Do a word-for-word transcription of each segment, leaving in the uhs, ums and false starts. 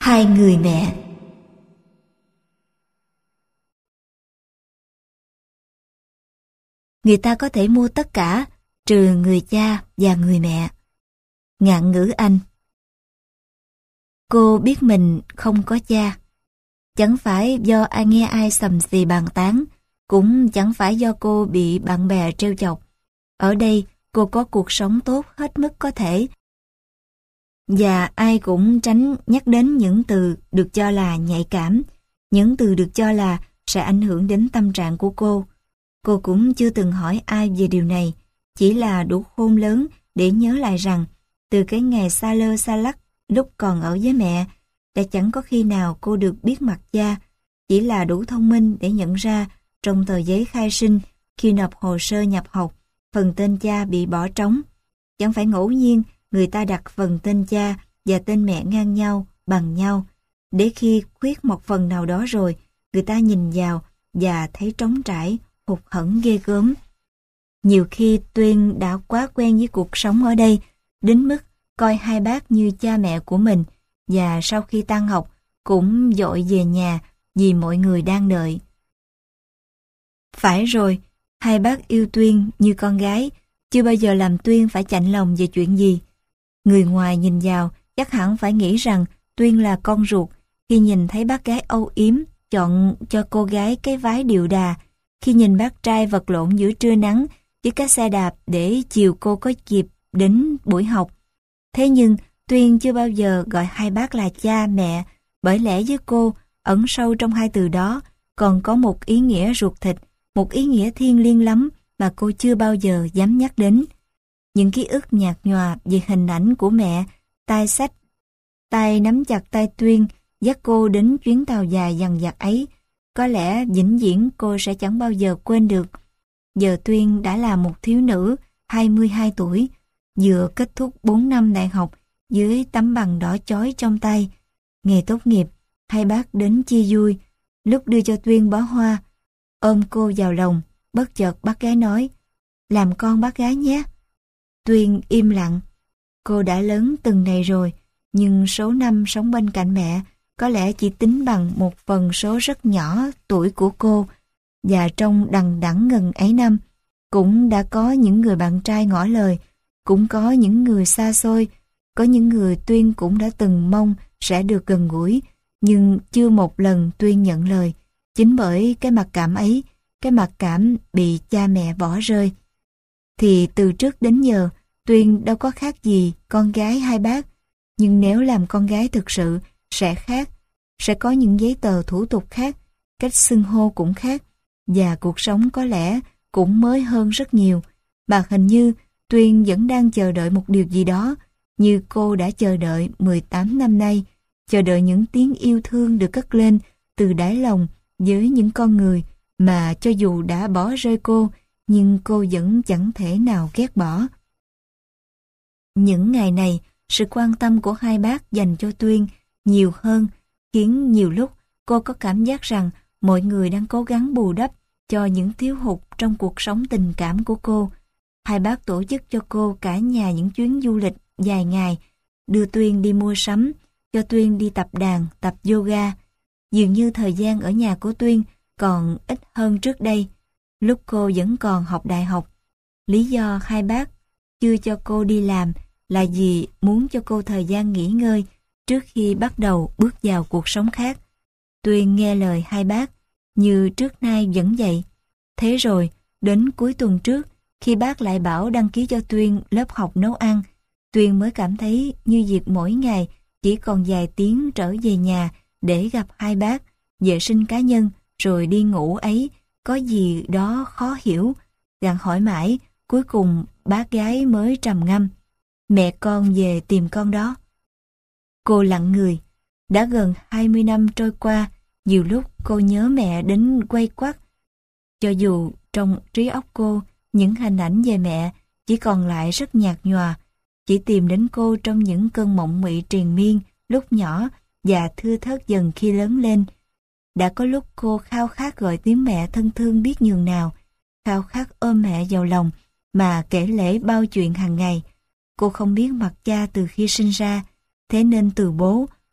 Hai người mẹ. Người ta có thể mua tất cả, trừ người cha và người mẹ. Ngạn ngữ Anh. Cô biết mình không có cha. Chẳng phải do ai nghe ai sầm xì bàn tán, cũng chẳng phải do cô bị bạn bè trêu chọc. Ở đây, cô có cuộc sống tốt hết mức có thể. Và ai cũng tránh nhắc đến những từ được cho là nhạy cảm, những từ được cho là sẽ ảnh hưởng đến tâm trạng của cô. Cô cũng chưa từng hỏi ai về điều này, chỉ là đủ khôn lớn để nhớ lại rằng từ cái ngày xa lơ xa lắc lúc còn ở với mẹ, đã chẳng có khi nào cô được biết mặt cha, chỉ là đủ thông minh để nhận ra trong tờ giấy khai sinh khi nộp hồ sơ nhập học, phần tên cha bị bỏ trống. Chẳng phải ngẫu nhiên người ta đặt phần tên cha và tên mẹ ngang nhau, bằng nhau, để khi khuyết một phần nào đó rồi, người ta nhìn vào và thấy trống trải, hụt hẫng ghê gớm. Nhiều khi Tuyên đã quá quen với cuộc sống ở đây, đến mức coi hai bác như cha mẹ của mình, và sau khi tan học cũng dội về nhà vì mọi người đang đợi. Phải rồi, hai bác yêu Tuyên như con gái, chưa bao giờ làm Tuyên phải chạnh lòng về chuyện gì. Người ngoài nhìn vào chắc hẳn phải nghĩ rằng Tuyên là con ruột khi nhìn thấy bác gái âu yếm chọn cho cô gái cái váy điệu đà, khi nhìn bác trai vật lộn giữa trưa nắng với cái xe đạp để chiều cô có dịp đến buổi học. Thế nhưng Tuyên chưa bao giờ gọi hai bác là cha mẹ, bởi lẽ với cô ẩn sâu trong hai từ đó còn có một ý nghĩa ruột thịt, một ý nghĩa thiêng liêng lắm mà cô chưa bao giờ dám nhắc đến. Những ký ức nhạt nhòa về hình ảnh của mẹ, tay xách, tay nắm chặt tay Tuyên, dắt cô đến chuyến tàu dài dằng dặc ấy, có lẽ vĩnh viễn cô sẽ chẳng bao giờ quên được. Giờ Tuyên đã là một thiếu nữ hai mươi hai tuổi, vừa kết thúc bốn năm đại học dưới tấm bằng đỏ chói trong tay. Ngày tốt nghiệp, hai bác đến chia vui. Lúc đưa cho Tuyên bó hoa, ôm cô vào lòng, bất chợt bác gái nói, làm con bác gái nhé. Tuyên im lặng. Cô đã lớn từng này rồi, nhưng số năm sống bên cạnh mẹ có lẽ chỉ tính bằng một phần số rất nhỏ tuổi của cô. Và trong đằng đẵng ngần ấy năm, cũng đã có những người bạn trai ngỏ lời, cũng có những người xa xôi, có những người Tuyên cũng đã từng mong sẽ được gần gũi, nhưng chưa một lần Tuyên nhận lời. Chính bởi cái mặc cảm ấy, cái mặc cảm bị cha mẹ bỏ rơi. Thì từ trước đến giờ, Tuyên đâu có khác gì con gái hai bác. Nhưng nếu làm con gái thực sự, sẽ khác. Sẽ có những giấy tờ thủ tục khác, cách xưng hô cũng khác, và cuộc sống có lẽ cũng mới hơn rất nhiều. Mà hình như Tuyên vẫn đang chờ đợi một điều gì đó, như cô đã chờ đợi mười tám năm nay, chờ đợi những tiếng yêu thương được cất lên từ đáy lòng với những con người mà cho dù đã bỏ rơi cô, nhưng cô vẫn chẳng thể nào ghét bỏ. Những ngày này, sự quan tâm của hai bác dành cho Tuyên nhiều hơn, khiến nhiều lúc cô có cảm giác rằng mọi người đang cố gắng bù đắp cho những thiếu hụt trong cuộc sống tình cảm của cô. Hai bác tổ chức cho cô cả nhà những chuyến du lịch dài ngày, đưa Tuyên đi mua sắm, cho Tuyên đi tập đàn, tập yoga. Dường như thời gian ở nhà của Tuyên còn ít hơn trước đây, lúc cô vẫn còn học đại học. Lý do hai bác chưa cho cô đi làm là vì muốn cho cô thời gian nghỉ ngơi trước khi bắt đầu bước vào cuộc sống khác. Tuyên nghe lời hai bác, như trước nay vẫn vậy. Thế rồi, đến cuối tuần trước, khi bác lại bảo đăng ký cho Tuyên lớp học nấu ăn, Tuyên mới cảm thấy như việc mỗi ngày chỉ còn vài tiếng trở về nhà để gặp hai bác, vệ sinh cá nhân, rồi đi ngủ ấy, có gì đó khó hiểu. Gặng hỏi mãi, cuối cùng bác gái mới trầm ngâm. Mẹ con về tìm con đó. Cô lặng người. Đã gần hai mươi năm trôi qua, nhiều lúc cô nhớ mẹ đến quay quắt. Cho dù trong trí óc cô, những hình ảnh về mẹ chỉ còn lại rất nhạt nhòa, chỉ tìm đến cô trong những cơn mộng mị triền miên lúc nhỏ và thưa thớt dần khi lớn lên. Đã có lúc cô khao khát gọi tiếng mẹ thân thương biết nhường nào, khao khát ôm mẹ vào lòng mà kể lể bao chuyện hàng ngày. Cô không biết mặt cha từ khi sinh ra, thế nên từ bố,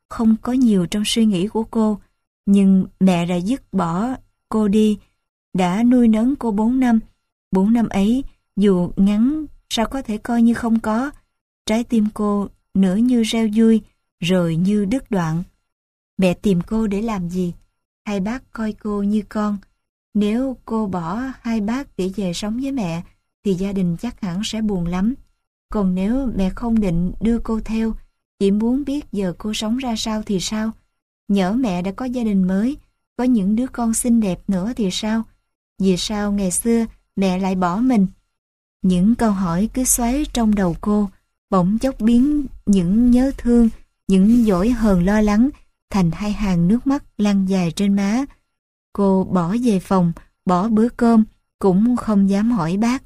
không có nhiều trong suy nghĩ của cô, nhưng mẹ đã dứt bỏ cô đi, đã nuôi nấng cô bốn năm. Bốn năm ấy, dù ngắn, sao có thể coi như không có. Trái tim cô nửa như reo vui, rồi như đứt đoạn. Mẹ tìm cô để làm gì? Hai bác coi cô như con. Nếu cô bỏ hai bác để về sống với mẹ, thì gia đình chắc hẳn sẽ buồn lắm. Còn nếu mẹ không định đưa cô theo, chỉ muốn biết giờ cô sống ra sao thì sao? Nhỡ mẹ đã có gia đình mới, có những đứa con xinh đẹp nữa thì sao? Vì sao ngày xưa mẹ lại bỏ mình? Những câu hỏi cứ xoáy trong đầu cô, bỗng chốc biến những nhớ thương, những dỗi hờn lo lắng thành hai hàng nước mắt lăn dài trên má. Cô bỏ về phòng, bỏ bữa cơm, cũng không dám hỏi bác.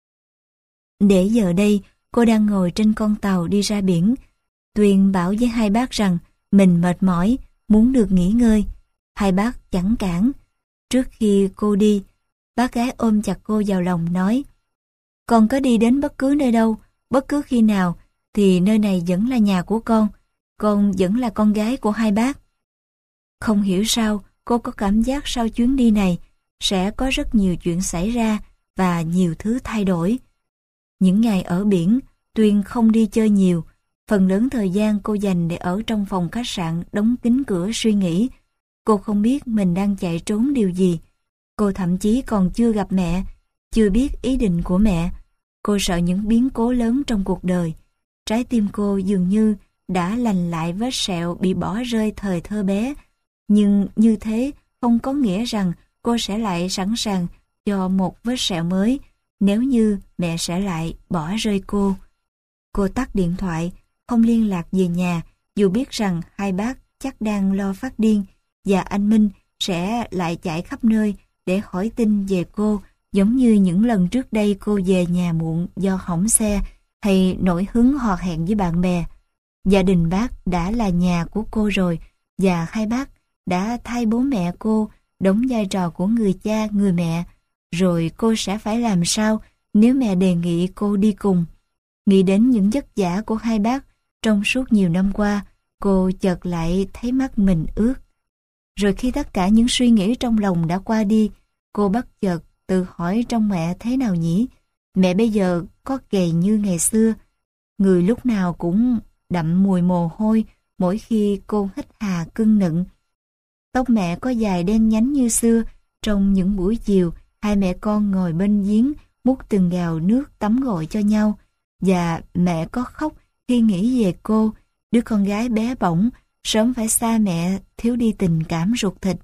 Để giờ đây, cô đang ngồi trên con tàu đi ra biển. Tuyền bảo với hai bác rằng mình mệt mỏi, muốn được nghỉ ngơi. Hai bác chẳng cản. Trước khi cô đi, bác gái ôm chặt cô vào lòng nói: con có đi đến bất cứ nơi đâu, bất cứ khi nào, thì nơi này vẫn là nhà của con. Con vẫn là con gái của hai bác. Không hiểu sao, cô có cảm giác sau chuyến đi này sẽ có rất nhiều chuyện xảy ra và nhiều thứ thay đổi. Những ngày ở biển, Tuyền không đi chơi nhiều. Phần lớn thời gian cô dành để ở trong phòng khách sạn đóng kín cửa suy nghĩ. Cô không biết mình đang chạy trốn điều gì. Cô thậm chí còn chưa gặp mẹ, chưa biết ý định của mẹ. Cô sợ những biến cố lớn trong cuộc đời. Trái tim cô dường như đã lành lại vết sẹo bị bỏ rơi thời thơ bé. Nhưng như thế không có nghĩa rằng cô sẽ lại sẵn sàng cho một vết sẹo mới nếu như mẹ sẽ lại bỏ rơi cô. Cô tắt điện thoại, không liên lạc về nhà, dù biết rằng hai bác chắc đang lo phát điên và anh Minh sẽ lại chạy khắp nơi để hỏi tin về cô, giống như những lần trước đây cô về nhà muộn do hỏng xe hay nổi hứng hò hẹn với bạn bè. Gia đình bác đã là nhà của cô rồi, và hai bác đã thay bố mẹ cô đóng vai trò của người cha, người mẹ. Rồi cô sẽ phải làm sao nếu mẹ đề nghị cô đi cùng? Nghĩ đến những vất vả của hai bác trong suốt nhiều năm qua, cô chợt lại thấy mắt mình ướt. Rồi khi tất cả những suy nghĩ trong lòng đã qua đi, cô bất chợt tự hỏi trong mẹ thế nào nhỉ? Mẹ bây giờ có gầy như ngày xưa, người lúc nào cũng đậm mùi mồ hôi mỗi khi cô hít hà cưng nựng. Tóc mẹ có dài đen nhánh như xưa. Trong những buổi chiều, hai mẹ con ngồi bên giếng múc từng gào nước tắm gội cho nhau. Và mẹ có khóc khi nghĩ về cô, đứa con gái bé bỏng, sớm phải xa mẹ, thiếu đi tình cảm ruột thịt.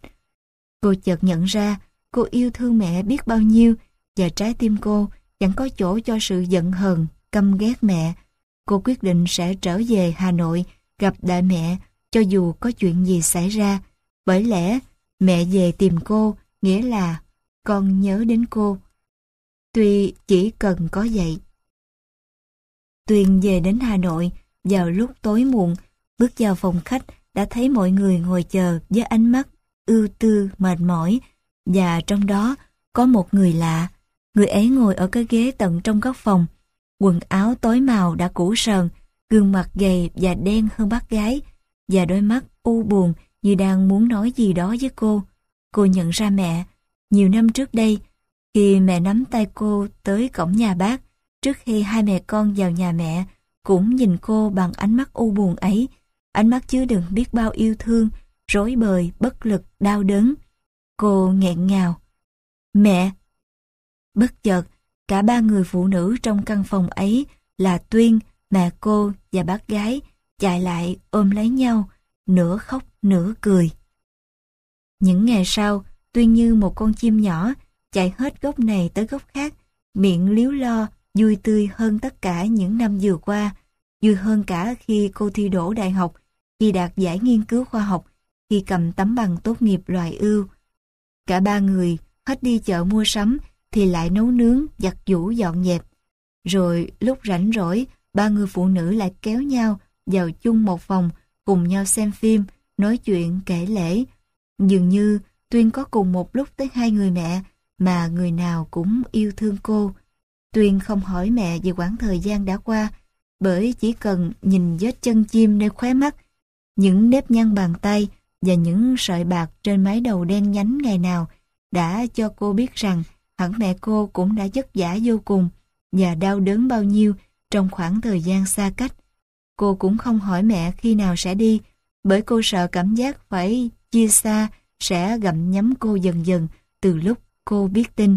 Cô chợt nhận ra cô yêu thương mẹ biết bao nhiêu, và trái tim cô chẳng có chỗ cho sự giận hờn, căm ghét mẹ. Cô quyết định sẽ trở về Hà Nội gặp đại mẹ cho dù có chuyện gì xảy ra. Bởi lẽ mẹ về tìm cô nghĩa là con nhớ đến cô. Tuy chỉ cần có vậy. Tuyền về đến Hà Nội vào lúc tối muộn, bước vào phòng khách đã thấy mọi người ngồi chờ với ánh mắt ưu tư mệt mỏi, và trong đó có một người lạ. Người ấy ngồi ở cái ghế tận trong góc phòng, quần áo tối màu đã cũ sờn, gương mặt gầy và đen hơn bác gái, và đôi mắt u buồn như đang muốn nói gì đó với cô. Cô nhận ra mẹ. Nhiều năm trước đây, khi mẹ nắm tay cô tới cổng nhà bác, trước khi hai mẹ con vào nhà mẹ, cũng nhìn cô bằng ánh mắt u buồn ấy, ánh mắt chứa đựng biết bao yêu thương, rối bời, bất lực, đau đớn. Cô nghẹn ngào: "Mẹ!" Bất chợt, cả ba người phụ nữ trong căn phòng ấy là Tuyên, mẹ cô và bác gái chạy lại ôm lấy nhau, nửa khóc nửa cười. Những ngày sau, Tuyên như một con chim nhỏ chạy hết góc này tới góc khác, miệng líu lo, vui tươi hơn tất cả những năm vừa qua, vui hơn cả khi cô thi đỗ đại học, khi đạt giải nghiên cứu khoa học, khi cầm tấm bằng tốt nghiệp loài ưu. Cả ba người hết đi chợ mua sắm thì lại nấu nướng, giặt giũ dọn dẹp. Rồi lúc rảnh rỗi, ba người phụ nữ lại kéo nhau vào chung một phòng, cùng nhau xem phim, nói chuyện, kể lể. Dường như Tuyên có cùng một lúc tới hai người mẹ, mà người nào cũng yêu thương cô. Tuyên không hỏi mẹ về quãng thời gian đã qua, bởi chỉ cần nhìn vết chân chim nơi khóe mắt, Những nếp nhăn bàn tay và những sợi bạc trên mái đầu đen nhánh ngày nào đã cho cô biết rằng hẳn mẹ cô cũng đã vất vả vô cùng và đau đớn bao nhiêu trong khoảng thời gian xa cách. Cô cũng không hỏi mẹ khi nào sẽ đi, bởi cô sợ cảm giác phải chia xa sẽ gặm nhấm cô dần dần từ lúc cô biết tin.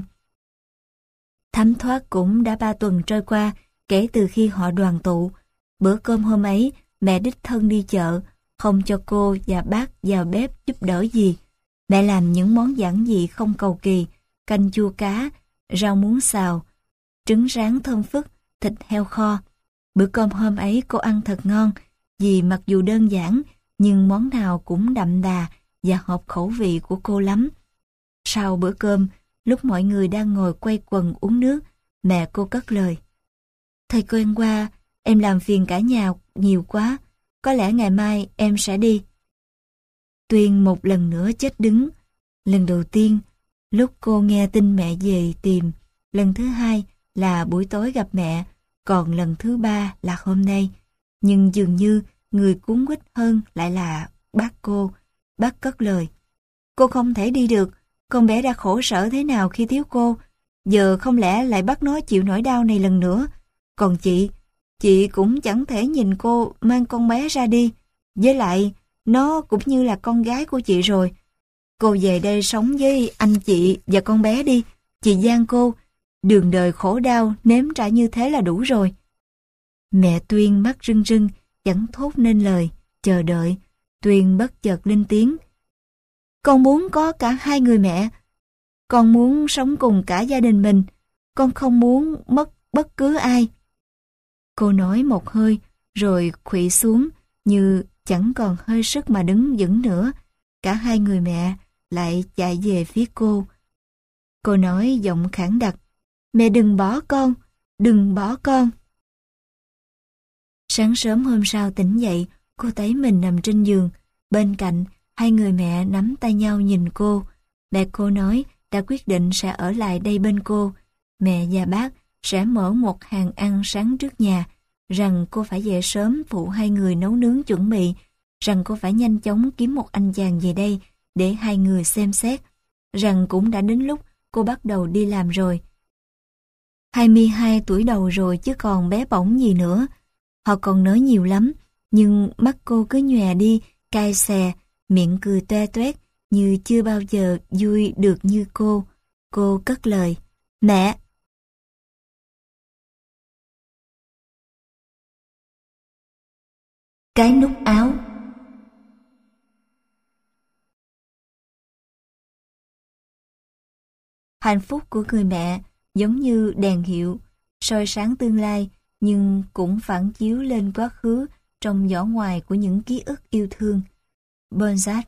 Thấm thoát cũng đã ba tuần trôi qua kể từ khi họ đoàn tụ. Bữa cơm hôm ấy, mẹ đích thân đi chợ, không cho cô và bác vào bếp giúp đỡ gì. Mẹ làm những món giản dị không cầu kỳ, canh chua cá, rau muống xào, trứng rán thơm phức, thịt heo kho. Bữa cơm hôm ấy cô ăn thật ngon, vì mặc dù đơn giản, nhưng món nào cũng đậm đà và hợp khẩu vị của cô lắm. Sau bữa cơm, lúc mọi người đang ngồi quay quần uống nước, mẹ cô cất lời. Thầy quen qua, em làm phiền cả nhà nhiều quá, có lẽ ngày mai em sẽ đi. Tuyên một lần nữa chết đứng. Lần đầu tiên, lúc cô nghe tin mẹ về tìm, lần thứ hai là buổi tối gặp mẹ, còn lần thứ ba là hôm nay. Nhưng dường như người cuốn quýt hơn lại là bác cô. Bác cất lời. Cô không thể đi được, con bé đã khổ sở thế nào khi thiếu cô, giờ không lẽ lại bắt nó chịu nỗi đau này lần nữa. Còn chị, chị cũng chẳng thể nhìn cô mang con bé ra đi, với lại nó cũng như là con gái của chị rồi. Cô về đây sống với anh chị và con bé đi, chị gian cô, đường đời khổ đau nếm trải như thế là đủ rồi. Mẹ Tuyên mắt rưng rưng, chẳng thốt nên lời, chờ đợi. Tuyên bất chợt lên tiếng. Con muốn có cả hai người mẹ. Con muốn sống cùng cả gia đình mình. Con không muốn mất bất cứ ai. Cô nói một hơi, rồi khuỵu xuống, như chẳng còn hơi sức mà đứng vững nữa. Cả hai người mẹ lại chạy về phía cô. Cô nói giọng khản đặc. Mẹ đừng bỏ con, đừng bỏ con. Sáng sớm hôm sau tỉnh dậy, cô thấy mình nằm trên giường. Bên cạnh, hai người mẹ nắm tay nhau nhìn cô. Mẹ cô nói đã quyết định sẽ ở lại đây bên cô. Mẹ và bác sẽ mở một hàng ăn sáng trước nhà, rằng cô phải dậy sớm phụ hai người nấu nướng chuẩn bị, rằng cô phải nhanh chóng kiếm một anh chàng về đây để hai người xem xét, rằng cũng đã đến lúc cô bắt đầu đi làm rồi. hai mươi hai tuổi đầu rồi chứ còn bé bỏng gì nữa. Họ còn nói nhiều lắm, nhưng mắt cô cứ nhòe đi, cay xè, miệng cười toe toét như chưa bao giờ vui được như cô. Cô cất lời. Mẹ! Cái nút áo. Hạnh phúc của người mẹ giống như đèn hiệu, soi sáng tương lai, nhưng cũng phản chiếu lên quá khứ trong vỏ ngoài của những ký ức yêu thương. Bernard.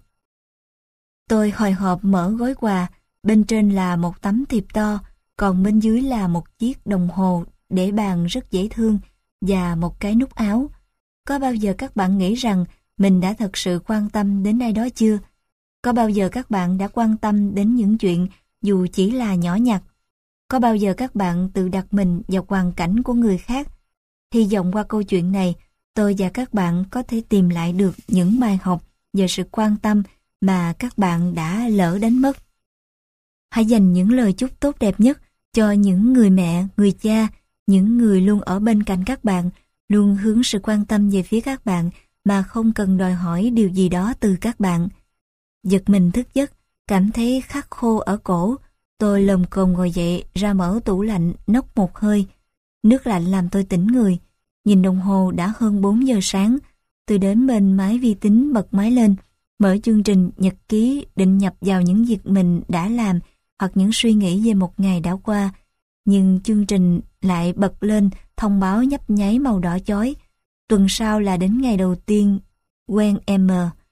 Tôi hồi hộp mở gói quà, bên trên là một tấm thiệp to, còn bên dưới là một chiếc đồng hồ để bàn rất dễ thương và một cái nút áo. Có bao giờ các bạn nghĩ rằng mình đã thật sự quan tâm đến ai đó chưa? Có bao giờ các bạn đã quan tâm đến những chuyện dù chỉ là nhỏ nhặt? Có bao giờ các bạn tự đặt mình vào hoàn cảnh của người khác? Hy vọng qua câu chuyện này, tôi và các bạn có thể tìm lại được những bài học về sự quan tâm mà các bạn đã lỡ đánh mất. Hãy dành những lời chúc tốt đẹp nhất cho những người mẹ, người cha, những người luôn ở bên cạnh các bạn, luôn hướng sự quan tâm về phía các bạn mà không cần đòi hỏi điều gì đó từ các bạn. Giật mình thức giấc, cảm thấy khát khô ở cổ. Tôi lồm cồm ngồi dậy, ra mở tủ lạnh, nốc một hơi. Nước lạnh làm tôi tỉnh người. Nhìn đồng hồ đã hơn bốn giờ sáng. Tôi đến bên máy vi tính bật máy lên, mở chương trình nhật ký định nhập vào những việc mình đã làm hoặc những suy nghĩ về một ngày đã qua. Nhưng chương trình lại bật lên thông báo nhấp nháy màu đỏ chói. Tuần sau là đến ngày đầu tiên quen em.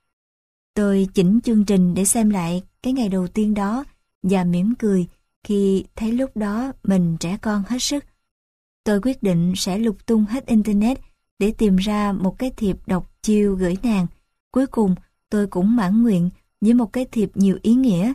Tôi chỉnh chương trình để xem lại cái ngày đầu tiên đó và mỉm cười khi thấy lúc đó mình trẻ con hết sức. Tôi quyết định sẽ lục tung hết Internet để tìm ra một cái thiệp đọc chiêu gửi nàng. Cuối cùng tôi cũng mãn nguyện với một cái thiệp nhiều ý nghĩa.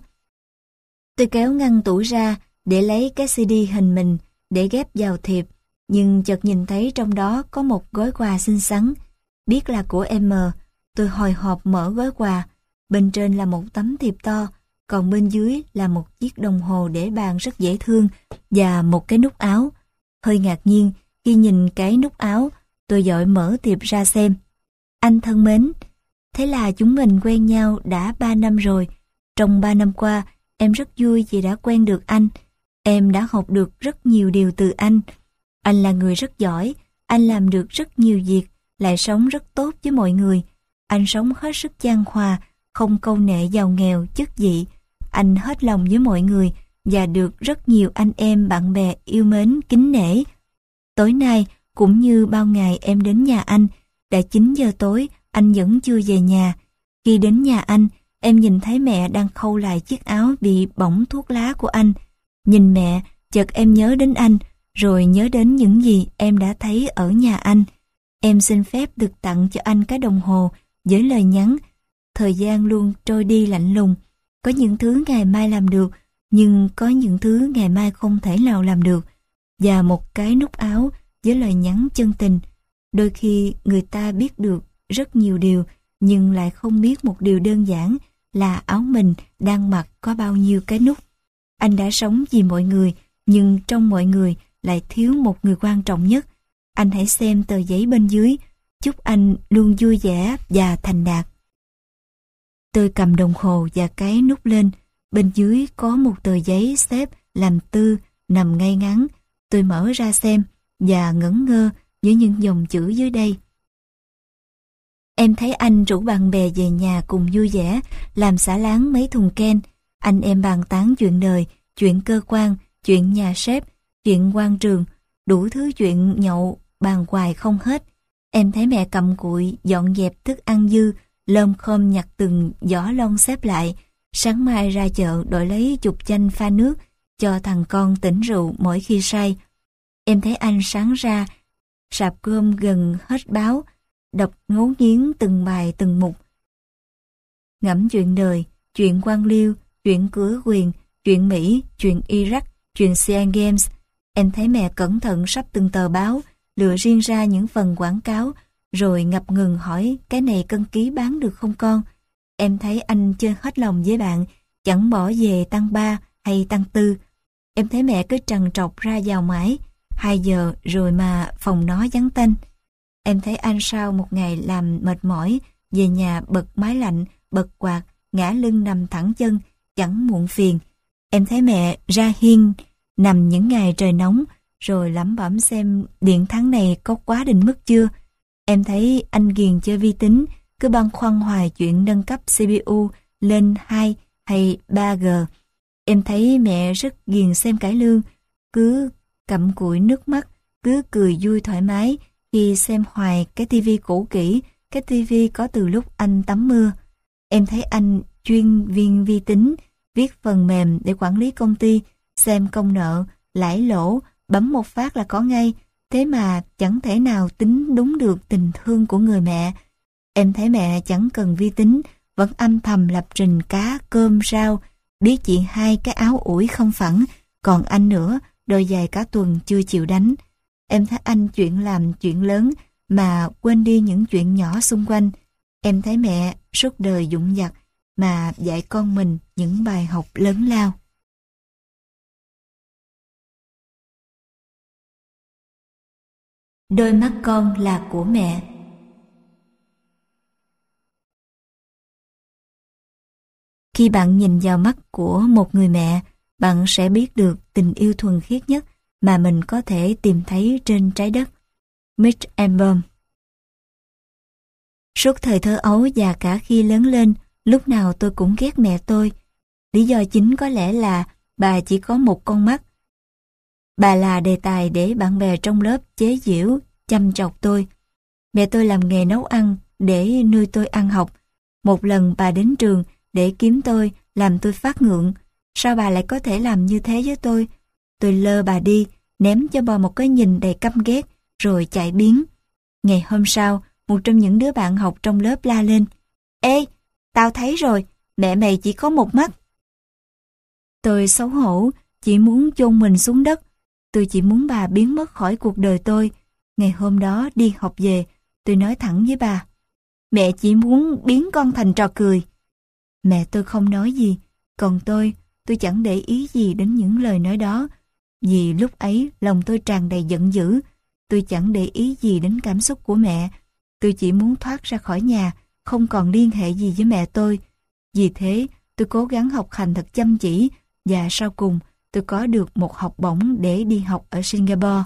Tôi kéo ngăn tủ ra để lấy cái xê đê hình mình để ghép vào thiệp, nhưng chợt nhìn thấy trong đó có một gói quà xinh xắn. Biết là của em, Tôi hồi hộp mở gói quà. Bên trên là một tấm thiệp to, còn bên dưới là một chiếc đồng hồ để bàn rất dễ thương và một cái nút áo. Hơi ngạc nhiên khi nhìn cái nút áo, tôi vội mở thiệp ra xem. Anh thân mến, thế là chúng mình quen nhau đã ba năm rồi. Trong ba năm qua, em rất vui vì đã quen được anh. Em đã học được rất nhiều điều từ anh. Anh là người rất giỏi, anh làm được rất nhiều việc, lại sống rất tốt với mọi người. Anh sống hết sức chan hòa, không câu nệ giàu nghèo, chức vị. Anh hết lòng với mọi người và được rất nhiều anh em bạn bè yêu mến, kính nể. Tối nay, cũng như bao ngày em đến nhà anh, đã chín giờ tối, anh vẫn chưa về nhà. Khi đến nhà anh, em nhìn thấy mẹ đang khâu lại chiếc áo bị bỏng thuốc lá của anh. Nhìn mẹ, chợt em nhớ đến anh, rồi nhớ đến những gì em đã thấy ở nhà anh. Em xin phép được tặng cho anh cái đồng hồ với lời nhắn. Thời gian luôn trôi đi lạnh lùng. Có những thứ ngày mai làm được, nhưng có những thứ ngày mai không thể nào làm được. Và một cái nút áo với lời nhắn chân tình. Đôi khi người ta biết được rất nhiều điều, nhưng lại không biết một điều đơn giản là áo mình đang mặc có bao nhiêu cái nút. Anh đã sống vì mọi người, nhưng trong mọi người lại thiếu một người quan trọng nhất. Anh hãy xem tờ giấy bên dưới. Chúc anh luôn vui vẻ và thành đạt. Tôi cầm đồng hồ và cái nút lên. Bên dưới có một tờ giấy xếp làm tư nằm ngay ngắn. Tôi mở ra xem và ngẩn ngơ với những dòng chữ dưới đây. Em thấy anh rủ bạn bè về nhà cùng vui vẻ, làm xả láng mấy thùng ken. Anh em bàn tán chuyện đời, chuyện cơ quan, chuyện nhà sếp, chuyện quan trường, đủ thứ chuyện nhậu, bàn hoài không hết. Em thấy mẹ cầm cụi, dọn dẹp thức ăn dư, lơm khom nhặt từng giỏ lon xếp lại. Sáng mai ra chợ đổi lấy chục chanh pha nước, cho thằng con tỉnh rượu mỗi khi say. Em thấy anh sáng ra, sạp cơm gần hết báo, đọc ngấu nghiến từng bài từng mục. Ngẫm chuyện đời, chuyện quan liêu, chuyện cửa quyền, chuyện Mỹ, chuyện Iraq, chuyện Sea Games. Em thấy mẹ cẩn thận sắp từng tờ báo, lựa riêng ra những phần quảng cáo, rồi ngập ngừng hỏi cái này cân ký bán được không con? Em thấy anh chơi hết lòng với bạn, chẳng bỏ về tăng ba hay tăng tư. Em thấy mẹ cứ trằn trọc ra vào mãi, hai giờ rồi mà phòng nó vắng tanh. Em thấy anh sau một ngày làm mệt mỏi, về nhà bật máy lạnh, bật quạt, ngã lưng nằm thẳng chân, chẳng muộn phiền. Em thấy mẹ ra hiên, nằm những ngày trời nóng, rồi lẩm bẩm xem điện tháng này có quá định mức chưa. Em thấy anh ghiền chơi vi tính, cứ băn khoăn hoài chuyện nâng cấp xê pê u lên hai hay ba G. Em thấy mẹ rất ghiền xem cải lương, cứ cặm cụi nước mắt, cứ cười vui thoải mái khi xem hoài cái tivi cũ kỹ, cái tivi có từ lúc anh tắm mưa. Em thấy anh chuyên viên vi tính, viết phần mềm để quản lý công ty, xem công nợ, lãi lỗ, bấm một phát là có ngay, thế mà chẳng thể nào tính đúng được tình thương của người mẹ. Em thấy mẹ chẳng cần vi tính, vẫn âm thầm lập trình cá, cơm, rau, biết chị hai cái áo ủi không phẳng, còn anh nữa, đôi giày cả tuần chưa chịu đánh. Em thấy anh chuyện làm chuyện lớn mà quên đi những chuyện nhỏ xung quanh. Em thấy mẹ suốt đời dũng dặt mà dạy con mình những bài học lớn lao. Đôi mắt con là của mẹ. Khi bạn nhìn vào mắt của một người mẹ, bạn sẽ biết được tình yêu thuần khiết nhất mà mình có thể tìm thấy trên trái đất. Mitch Albom. Suốt thời thơ ấu và cả khi lớn lên, lúc nào tôi cũng ghét mẹ tôi. Lý do chính có lẽ là bà chỉ có một con mắt. Bà là đề tài để bạn bè trong lớp chế giễu, chăm chọc tôi. Mẹ tôi làm nghề nấu ăn để nuôi tôi ăn học. Một lần bà đến trường để kiếm tôi, làm tôi phát ngượng. Sao bà lại có thể làm như thế với tôi? Tôi lơ bà đi, ném cho bà một cái nhìn đầy căm ghét, rồi chạy biến. Ngày hôm sau, một trong những đứa bạn học trong lớp la lên: "Ê, tao thấy rồi, mẹ mày chỉ có một mắt." Tôi xấu hổ, chỉ muốn chôn mình xuống đất. Tôi chỉ muốn bà biến mất khỏi cuộc đời tôi. Ngày hôm đó đi học về, tôi nói thẳng với bà: Mẹ chỉ muốn biến con thành trò cười. Mẹ tôi không nói gì, còn tôi, tôi chẳng để ý gì đến những lời nói đó. Vì lúc ấy lòng tôi tràn đầy giận dữ, tôi chẳng để ý gì đến cảm xúc của mẹ. Tôi chỉ muốn thoát ra khỏi nhà, không còn liên hệ gì với mẹ tôi. Vì thế, tôi cố gắng học hành thật chăm chỉ và sau cùng tôi có được một học bổng để đi học ở Singapore.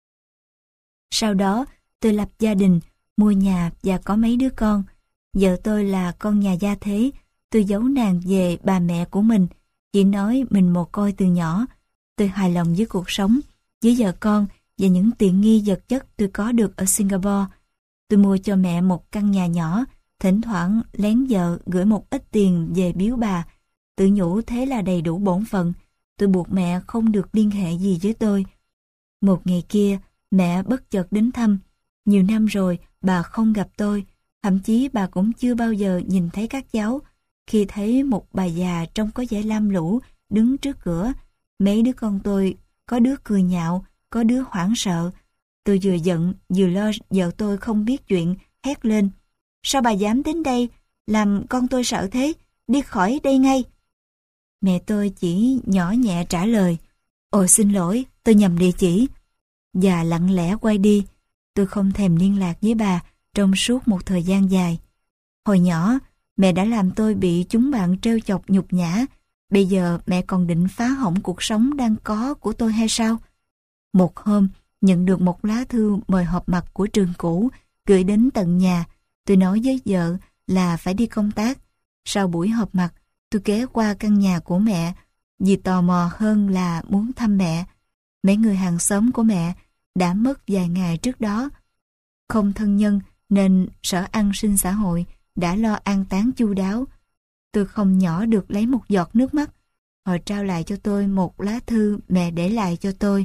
Sau đó, tôi lập gia đình, mua nhà và có mấy đứa con. Vợ tôi là con nhà gia thế, tôi giấu nàng về bà mẹ của mình, chỉ nói mình mồ côi từ nhỏ. Tôi hài lòng với cuộc sống, với vợ con và những tiện nghi vật chất tôi có được ở Singapore. Tôi mua cho mẹ một căn nhà nhỏ, thỉnh thoảng lén vợ gửi một ít tiền về biếu bà. Tự nhủ thế là đầy đủ bổn phận, tôi buộc mẹ không được liên hệ gì với tôi. Một ngày kia, mẹ bất chợt đến thăm. Nhiều năm rồi, bà không gặp tôi, thậm chí bà cũng chưa bao giờ nhìn thấy các cháu. Khi thấy một bà già trông có vẻ lam lũ đứng trước cửa, mấy đứa con tôi, có đứa cười nhạo, có đứa hoảng sợ. Tôi vừa giận, vừa lo vợ tôi không biết chuyện, hét lên. Sao bà dám đến đây, làm con tôi sợ thế, đi khỏi đây ngay. Mẹ tôi chỉ nhỏ nhẹ trả lời, ồ xin lỗi, tôi nhầm địa chỉ. Và lặng lẽ quay đi. Tôi không thèm liên lạc với bà trong suốt một thời gian dài. Hồi nhỏ, mẹ đã làm tôi bị chúng bạn trêu chọc nhục nhã. Bây giờ mẹ còn định phá hỏng cuộc sống đang có của tôi hay sao? Một hôm, nhận được một lá thư mời họp mặt của trường cũ gửi đến tận nhà. Tôi nói với vợ là phải đi công tác. Sau buổi họp mặt, tôi ghé qua căn nhà của mẹ vì tò mò hơn là muốn thăm mẹ. Mấy người hàng xóm của mẹ đã mất vài ngày trước đó. Không thân nhân nên Sở An sinh xã hội đã lo an táng chu đáo. Tôi không nhỏ được lấy một giọt nước mắt. Họ trao lại cho tôi một lá thư mẹ để lại cho tôi.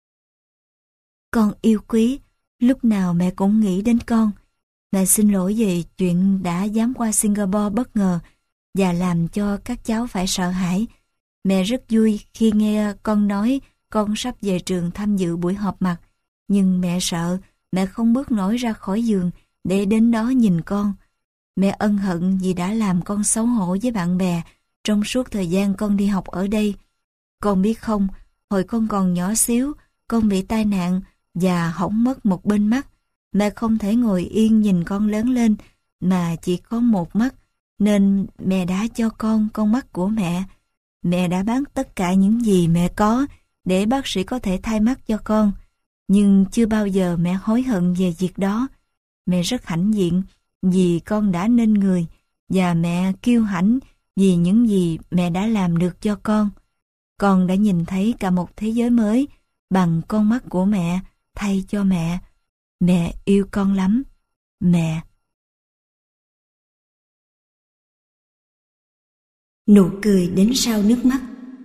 Con yêu quý, lúc nào mẹ cũng nghĩ đến con. Mẹ xin lỗi về chuyện đã dám qua Singapore bất ngờ và làm cho các cháu phải sợ hãi. Mẹ rất vui khi nghe con nói con sắp về trường tham dự buổi họp mặt. Nhưng mẹ sợ, mẹ không bước nổi ra khỏi giường để đến đó nhìn con. Mẹ ân hận vì đã làm con xấu hổ với bạn bè trong suốt thời gian con đi học ở đây. Con biết không, hồi con còn nhỏ xíu, con bị tai nạn và hỏng mất một bên mắt. Mẹ không thể ngồi yên nhìn con lớn lên mà chỉ có một mắt, nên mẹ đã cho con con mắt của mẹ. Mẹ đã bán tất cả những gì mẹ có để bác sĩ có thể thay mắt cho con. Nhưng chưa bao giờ mẹ hối hận về việc đó. Mẹ rất hãnh diện vì con đã nên người, và mẹ kiêu hãnh vì những gì mẹ đã làm được cho con. Con đã nhìn thấy cả một thế giới mới bằng con mắt của mẹ thay cho mẹ. Mẹ yêu con lắm. Mẹ. Nụ cười đến sau nước mắt.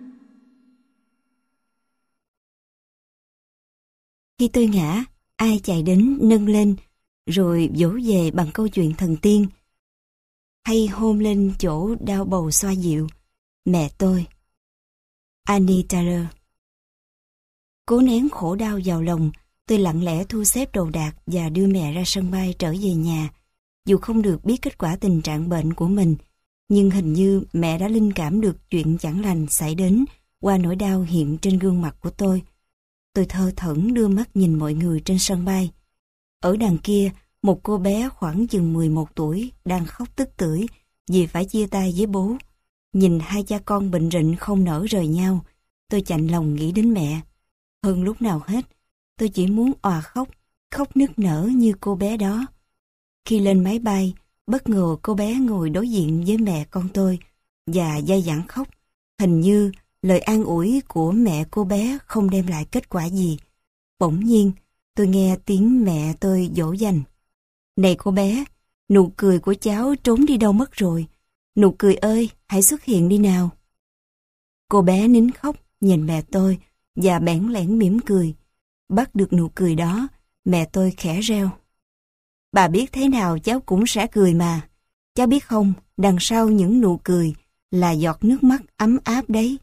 Khi tôi ngã, ai chạy đến nâng lên, rồi dỗ về bằng câu chuyện thần tiên, hay hôn lên chỗ đau bầu xoa dịu? Mẹ tôi. Annie Taylor. Cố nén khổ đau vào lòng, tôi lặng lẽ thu xếp đồ đạc và đưa mẹ ra sân bay trở về nhà. Dù không được biết kết quả tình trạng bệnh của mình, nhưng hình như mẹ đã linh cảm được chuyện chẳng lành xảy đến qua nỗi đau hiện trên gương mặt của tôi. Tôi thơ thẩn đưa mắt nhìn mọi người trên sân bay. Ở đằng kia, một cô bé khoảng chừng mười một tuổi đang khóc tức tưởi vì phải chia tay với bố. Nhìn hai cha con bệnh rịnh không nỡ rời nhau, tôi chạnh lòng nghĩ đến mẹ. Hơn lúc nào hết, tôi chỉ muốn òa khóc, khóc nức nở như cô bé đó. Khi lên máy bay, bất ngờ cô bé ngồi đối diện với mẹ con tôi và dai dẳng khóc. Hình như lời an ủi của mẹ cô bé không đem lại kết quả gì. Bỗng nhiên, tôi nghe tiếng mẹ tôi dỗ dành. Này cô bé, nụ cười của cháu trốn đi đâu mất rồi? Nụ cười ơi, hãy xuất hiện đi nào. Cô bé nín khóc, nhìn mẹ tôi và bẽn lẽn mỉm cười. Bắt được nụ cười đó, mẹ tôi khẽ reo. Bà biết thế nào cháu cũng sẽ cười mà. Cháu biết không, đằng sau những nụ cười là giọt nước mắt ấm áp đấy.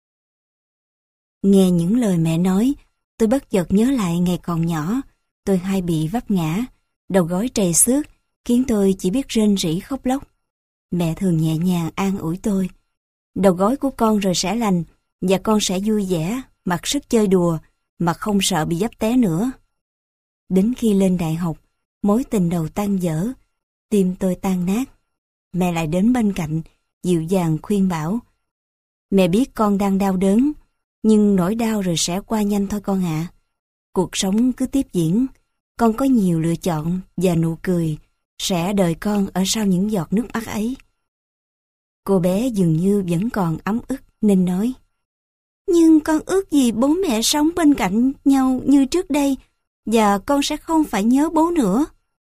Nghe những lời mẹ nói, tôi bất chợt nhớ lại ngày còn nhỏ, tôi hay bị vấp ngã, đầu gối trầy xước khiến tôi chỉ biết rên rỉ khóc lóc. Mẹ thường nhẹ nhàng an ủi tôi. Đầu gối của con rồi sẽ lành, và con sẽ vui vẻ, mặc sức chơi đùa, mà không sợ bị dấp té nữa. Đến khi lên đại học, mối tình đầu tan vỡ, tim tôi tan nát. Mẹ lại đến bên cạnh, dịu dàng khuyên bảo. Mẹ biết con đang đau đớn, nhưng nỗi đau rồi sẽ qua nhanh thôi con ạ. Cuộc sống cứ tiếp diễn, con có nhiều lựa chọn và nụ cười sẽ đợi con ở sau những giọt nước mắt ấy. Cô bé dường như vẫn còn ấm ức nên nói. Nhưng con ước gì bố mẹ sống bên cạnh nhau như trước đây, và con sẽ không phải nhớ bố nữa.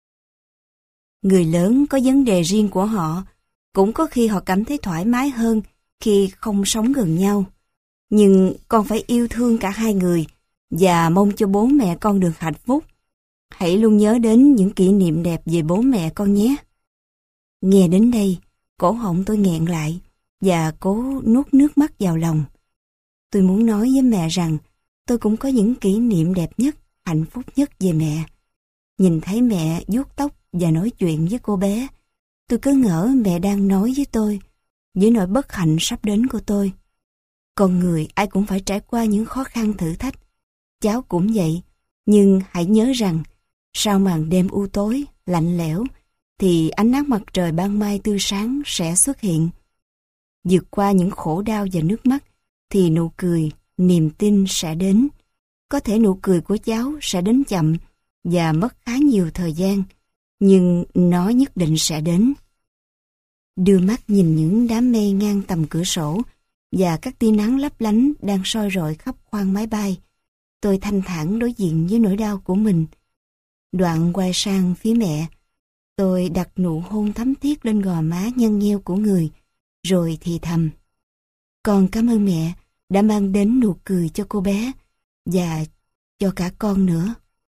Người lớn có vấn đề riêng của họ, cũng có khi họ cảm thấy thoải mái hơn khi không sống gần nhau. Nhưng con phải yêu thương cả hai người, và mong cho bố mẹ con được hạnh phúc. Hãy luôn nhớ đến những kỷ niệm đẹp về bố mẹ con nhé. Nghe đến đây, cổ họng tôi nghẹn lại, và cố nuốt nước mắt vào lòng. Tôi muốn nói với mẹ rằng tôi cũng có những kỷ niệm đẹp nhất, hạnh phúc nhất về mẹ. Nhìn thấy mẹ vuốt tóc và nói chuyện với cô bé, tôi cứ ngỡ mẹ đang nói với tôi, với nỗi bất hạnh sắp đến của tôi. Con người ai cũng phải trải qua những khó khăn thử thách. Cháu cũng vậy, nhưng hãy nhớ rằng, sau màn đêm u tối, lạnh lẽo, thì ánh nắng mặt trời ban mai tươi sáng sẽ xuất hiện. Vượt qua những khổ đau và nước mắt, thì nụ cười, niềm tin sẽ đến. Có thể nụ cười của cháu sẽ đến chậm và mất khá nhiều thời gian, nhưng nó nhất định sẽ đến. Đưa mắt nhìn những đám mây ngang tầm cửa sổ và các tia nắng lấp lánh đang soi rọi khắp khoang máy bay, tôi thanh thản đối diện với nỗi đau của mình. Đoạn quay sang phía mẹ, tôi đặt nụ hôn thắm thiết lên gò má nhăn nheo của người, rồi thì thầm. Con cảm ơn mẹ đã mang đến nụ cười cho cô bé, và cho cả con nữa.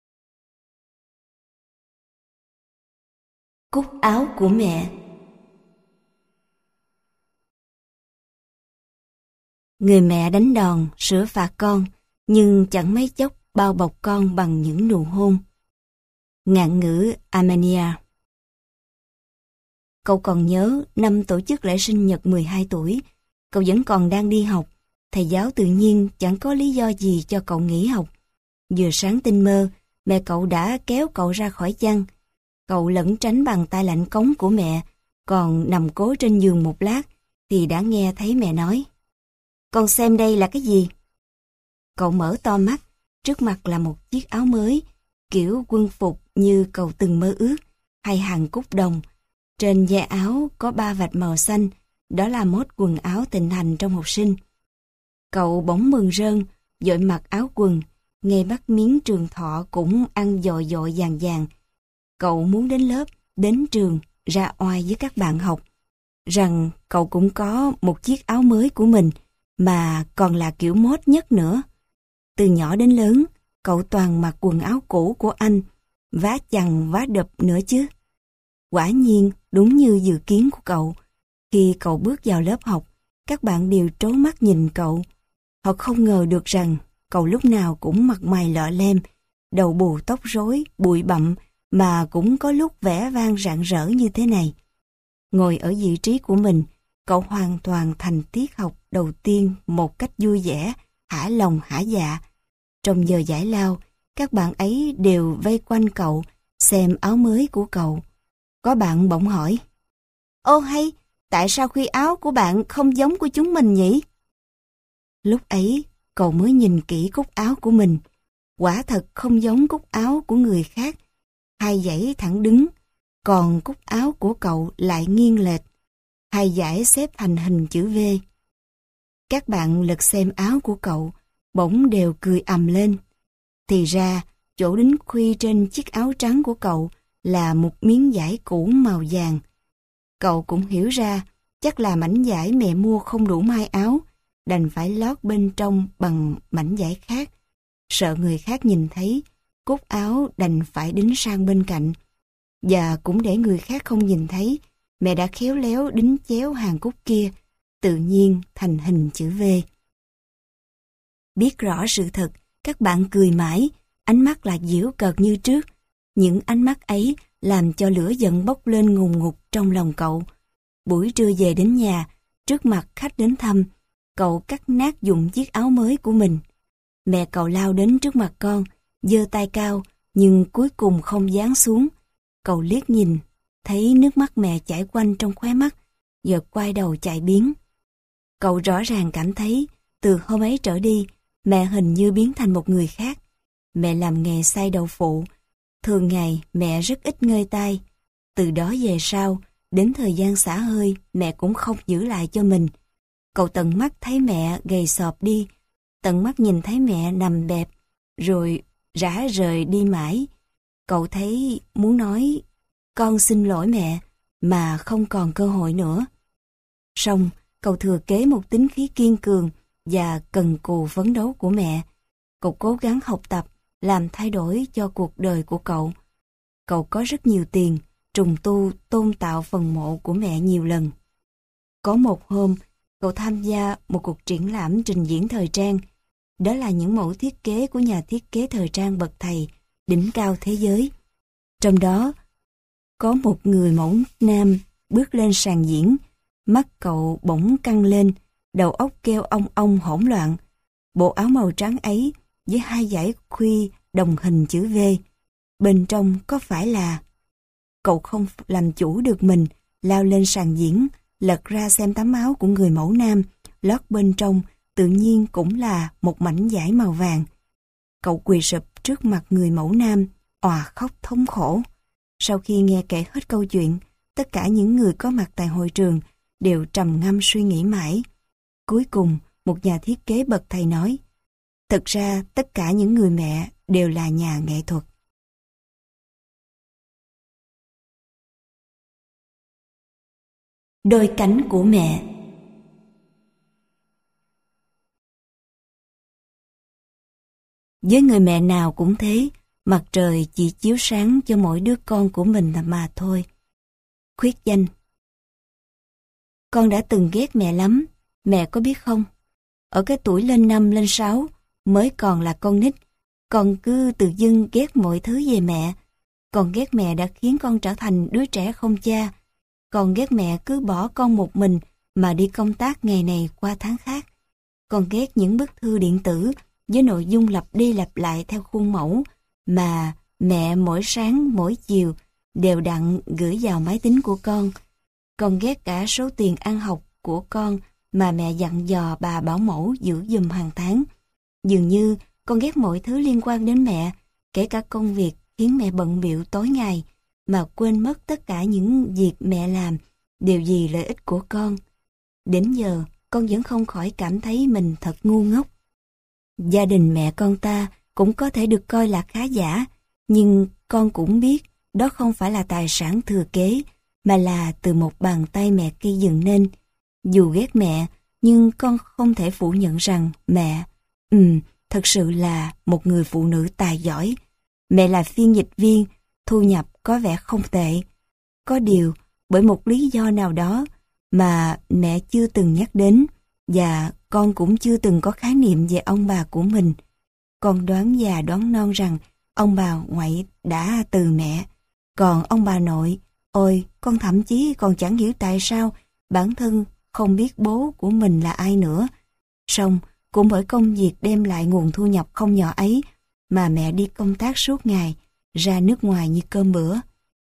Cúc áo của mẹ. Người mẹ đánh đòn, sửa phạt con, nhưng chẳng mấy chốc bao bọc con bằng những nụ hôn. Ngạn ngữ Armenia. Cậu còn nhớ năm tổ chức lễ sinh nhật mười hai tuổi, cậu vẫn còn đang đi học. Thầy giáo tự nhiên chẳng có lý do gì cho cậu nghỉ học. Vừa sáng tinh mơ, mẹ cậu đã kéo cậu ra khỏi chăn. Cậu lẩn tránh bàn tay lạnh cống của mẹ, còn nằm cố trên giường một lát, thì đã nghe thấy mẹ nói. Con xem đây là cái gì? Cậu mở to mắt, trước mặt là một chiếc áo mới, kiểu quân phục như cậu từng mơ ước, hai hàng cúc đồng. Trên da áo có ba vạch màu xanh, đó là mốt quần áo thịnh hành trong học sinh. Cậu bỗng mừng rơn, vội mặc áo quần, ngay bắt miếng trường thọ cũng ăn dội dội vàng vàng. Cậu muốn đến lớp, đến trường, ra oai với các bạn học, rằng cậu cũng có một chiếc áo mới của mình, mà còn là kiểu mốt nhất nữa. Từ nhỏ đến lớn, cậu toàn mặc quần áo cũ của anh, vá chằng vá đập nữa chứ. Quả nhiên, đúng như dự kiến của cậu, khi cậu bước vào lớp học, các bạn đều trố mắt nhìn cậu. Họ không ngờ được rằng cậu lúc nào cũng mặt mày lọ lem, đầu bù tóc rối, bụi bặm, mà cũng có lúc vẻ vang rạng rỡ như thế này. Ngồi ở vị trí của mình, cậu hoàn toàn thành tiết học đầu tiên một cách vui vẻ, hả lòng hả dạ. Trong giờ giải lao, các bạn ấy đều vây quanh cậu, xem áo mới của cậu. Có bạn bỗng hỏi, ô hay, tại sao khuy áo của bạn không giống của chúng mình nhỉ? Lúc ấy, cậu mới nhìn kỹ cúc áo của mình. Quả thật không giống cúc áo của người khác. Hai dãy thẳng đứng, còn cúc áo của cậu lại nghiêng lệch. Hai dãy xếp thành hình chữ V. Các bạn lật xem áo của cậu, bỗng đều cười ầm lên. Thì ra, chỗ đính khuy trên chiếc áo trắng của cậu là một miếng vải cũ màu vàng. Cậu cũng hiểu ra, chắc là mảnh vải mẹ mua không đủ may áo, đành phải lót bên trong bằng mảnh vải khác. Sợ người khác nhìn thấy, cúc áo đành phải đính sang bên cạnh. Và cũng để người khác không nhìn thấy, mẹ đã khéo léo đính chéo hàng cúc kia, tự nhiên thành hình chữ V. Biết rõ sự thật, các bạn cười mãi, ánh mắt lại giễu cợt như trước. Những ánh mắt ấy làm cho lửa giận bốc lên ngùn ngụt trong lòng cậu. Buổi trưa về đến nhà, trước mặt khách đến thăm, cậu cắt nát dùng chiếc áo mới của mình. Mẹ cậu lao đến trước mặt con, giơ tay cao, nhưng cuối cùng không giáng xuống. Cậu liếc nhìn, thấy nước mắt mẹ chảy quanh trong khóe mắt, giờ quay đầu chạy biến. Cậu rõ ràng cảm thấy, từ hôm ấy trở đi, mẹ hình như biến thành một người khác. Mẹ làm nghề xay đậu phụ, thường ngày mẹ rất ít ngơi tay. Từ đó về sau, đến thời gian xả hơi, mẹ cũng không giữ lại cho mình. Cậu tận mắt thấy mẹ gầy sọp đi, tận mắt nhìn thấy mẹ nằm bẹp, rồi rã rời đi mãi. Cậu thấy muốn nói, con xin lỗi mẹ, mà không còn cơ hội nữa. Song, cậu thừa kế một tính khí kiên cường và cần cù phấn đấu của mẹ. Cậu cố gắng học tập, làm thay đổi cho cuộc đời của cậu. Cậu có rất nhiều tiền, trùng tu tôn tạo phần mộ của mẹ nhiều lần. Có một hôm, cậu tham gia một cuộc triển lãm trình diễn thời trang. Đó là những mẫu thiết kế của nhà thiết kế thời trang bậc thầy, đỉnh cao thế giới. Trong đó, có một người mẫu nam bước lên sàn diễn, mắt cậu bỗng căng lên, đầu óc kêu ong ong hỗn loạn. Bộ áo màu trắng ấy với hai dải khuy đồng hình chữ V, bên trong có phải là... Cậu không làm chủ được mình, lao lên sàn diễn, lật ra xem tấm áo của người mẫu nam, lót bên trong tự nhiên cũng là một mảnh vải màu vàng. Cậu quỳ sụp trước mặt người mẫu nam, òa khóc thống khổ. Sau khi nghe kể hết câu chuyện, tất cả những người có mặt tại hội trường đều trầm ngâm suy nghĩ mãi. Cuối cùng, một nhà thiết kế bậc thầy nói, thực ra tất cả những người mẹ đều là nhà nghệ thuật. Đôi cánh của mẹ. Với người mẹ nào cũng thế, mặt trời chỉ chiếu sáng cho mỗi đứa con của mình mà thôi. Khuyết danh. Con đã từng ghét mẹ lắm, mẹ có biết không? Ở cái tuổi lên năm lên sáu, mới còn là con nít, con cứ tự dưng ghét mọi thứ về mẹ. Con ghét mẹ đã khiến con trở thành đứa trẻ không cha. Con ghét mẹ cứ bỏ con một mình mà đi công tác ngày này qua tháng khác. Con ghét những bức thư điện tử với nội dung lặp đi lặp lại theo khuôn mẫu mà mẹ mỗi sáng mỗi chiều đều đặn gửi vào máy tính của con. Con ghét cả số tiền ăn học của con mà mẹ dặn dò bà bảo mẫu giữ giùm hàng tháng. Dường như con ghét mọi thứ liên quan đến mẹ, kể cả công việc khiến mẹ bận bịu tối ngày, mà quên mất tất cả những việc mẹ làm đều vì lợi ích của con. Đến giờ, con vẫn không khỏi cảm thấy mình thật ngu ngốc. Gia đình mẹ con ta cũng có thể được coi là khá giả, nhưng con cũng biết đó không phải là tài sản thừa kế, mà là từ một bàn tay mẹ gây dựng nên. Dù ghét mẹ, nhưng con không thể phủ nhận rằng mẹ, ừm, thật sự là một người phụ nữ tài giỏi. Mẹ là phiên dịch viên, thu nhập có vẻ không tệ. Có điều, bởi một lý do nào đó mà mẹ chưa từng nhắc đến, và con cũng chưa từng có khái niệm về ông bà của mình. Con đoán già đoán non rằng ông bà ngoại đã từ mẹ. Còn ông bà nội, ôi, con thậm chí còn chẳng hiểu tại sao bản thân không biết bố của mình là ai nữa. Song cũng bởi công việc đem lại nguồn thu nhập không nhỏ ấy mà mẹ đi công tác suốt ngày, ra nước ngoài như cơm bữa.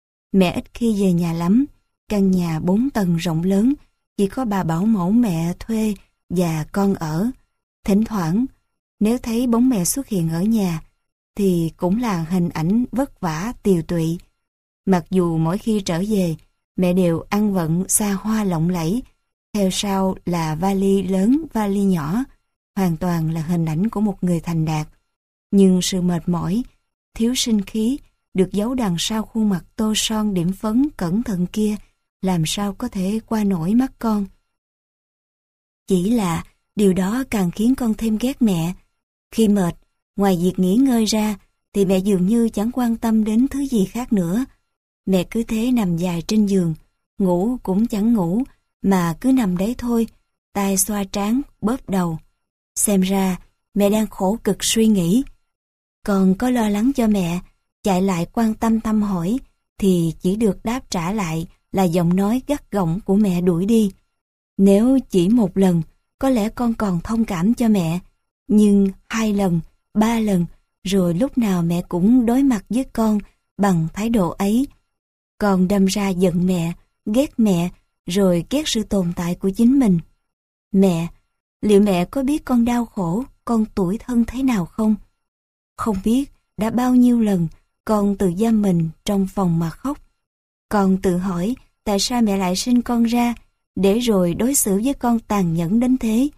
Mẹ ít khi về nhà lắm, căn nhà bốn tầng rộng lớn, chỉ có bà bảo mẫu mẹ thuê và con ở. Thỉnh thoảng, nếu thấy bóng mẹ xuất hiện ở nhà, thì cũng là hình ảnh vất vả tiều tụy. Mặc dù mỗi khi trở về, mẹ đều ăn vận xa hoa lộng lẫy, theo sau là vali lớn, vali nhỏ, hoàn toàn là hình ảnh của một người thành đạt. Nhưng sự mệt mỏi, thiếu sinh khí, được giấu đằng sau khuôn mặt tô son điểm phấn cẩn thận kia, làm sao có thể qua nổi mắt con. Chỉ là điều đó càng khiến con thêm ghét mẹ. Khi mệt, ngoài việc nghỉ ngơi ra, thì mẹ dường như chẳng quan tâm đến thứ gì khác nữa. Mẹ cứ thế nằm dài trên giường, ngủ cũng chẳng ngủ, mà cứ nằm đấy thôi, tay xoa trán, bóp đầu. Xem ra, mẹ đang khổ cực suy nghĩ. Con có lo lắng cho mẹ, chạy lại quan tâm thăm hỏi, thì chỉ được đáp trả lại là giọng nói gắt gỏng của mẹ đuổi đi. Nếu chỉ một lần, có lẽ con còn thông cảm cho mẹ, nhưng hai lần, ba lần, rồi lúc nào mẹ cũng đối mặt với con bằng thái độ ấy. Con đâm ra giận mẹ, ghét mẹ, rồi ghét sự tồn tại của chính mình. Mẹ, liệu mẹ có biết con đau khổ, con tủi thân thế nào không? Không biết đã bao nhiêu lần con tự giam mình trong phòng mà khóc. Con tự hỏi tại sao mẹ lại sinh con ra, để rồi đối xử với con tàn nhẫn đến thế.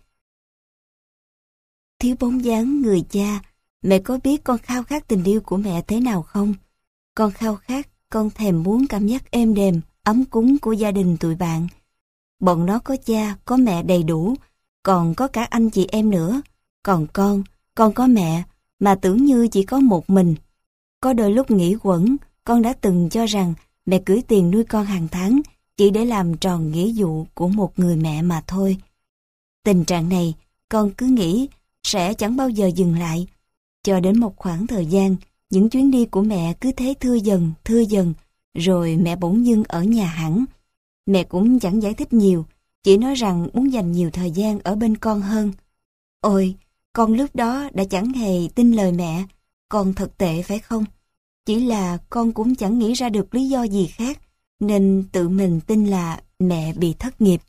Thiếu bóng dáng người cha, mẹ có biết con khao khát tình yêu của mẹ thế nào không? Con khao khát, con thèm muốn cảm giác êm đềm, ấm cúng của gia đình tụi bạn. Bọn nó có cha, có mẹ đầy đủ, còn có cả anh chị em nữa. Còn con, con có mẹ, mà tưởng như chỉ có một mình. Có đôi lúc nghĩ quẩn, con đã từng cho rằng mẹ gửi tiền nuôi con hàng tháng chỉ để làm tròn nghĩa vụ của một người mẹ mà thôi. Tình trạng này, con cứ nghĩ sẽ chẳng bao giờ dừng lại. Cho đến một khoảng thời gian, những chuyến đi của mẹ cứ thế thưa dần, thưa dần, rồi mẹ bỗng dưng ở nhà hẳn. Mẹ cũng chẳng giải thích nhiều, chỉ nói rằng muốn dành nhiều thời gian ở bên con hơn. Ôi, con lúc đó đã chẳng hề tin lời mẹ, con thật tệ phải không? Chỉ là con cũng chẳng nghĩ ra được lý do gì khác, nên tự mình tin là mẹ bị thất nghiệp.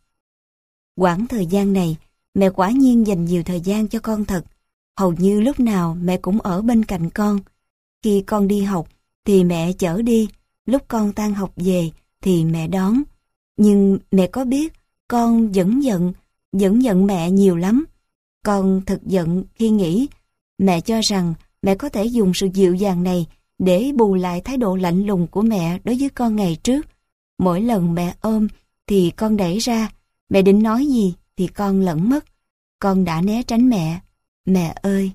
Quãng thời gian này, mẹ quả nhiên dành nhiều thời gian cho con thật. Hầu như lúc nào mẹ cũng ở bên cạnh con. Khi con đi học thì mẹ chở đi, lúc con tan học về thì mẹ đón. Nhưng mẹ có biết con vẫn giận, vẫn giận mẹ nhiều lắm. Con thật giận khi nghĩ mẹ cho rằng mẹ có thể dùng sự dịu dàng này để bù lại thái độ lạnh lùng của mẹ đối với con ngày trước. Mỗi lần mẹ ôm thì con đẩy ra, mẹ định nói gì thì con lẫn mất. Con đã né tránh mẹ. Mẹ ơi!